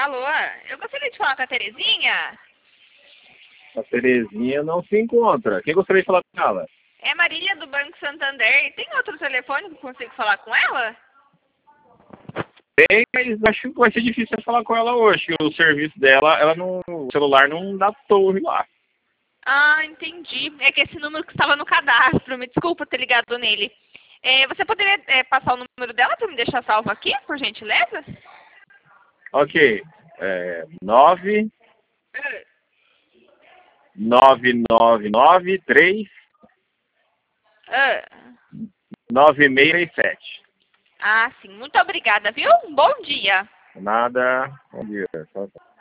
Alô, eu gostaria de falar com a Terezinha. A Terezinha não se encontra. Quem gostaria de falar com ela? É Marília do Banco Santander. Tem outro telefone que eu consigo falar com ela? Tem, mas acho que vai ser difícil falar com ela hoje. O serviço dela, o celular não dá torre lá. Ah, entendi. É que esse número que estava no cadastro. Me desculpa ter ligado nele. Você poderia passar o número dela para me deixar salvo aqui, por gentileza? Ok. 9 9993 Ah, 9637. sim. Muito obrigada, viu? Bom dia. Nada. Bom dia. Tchau, tchau.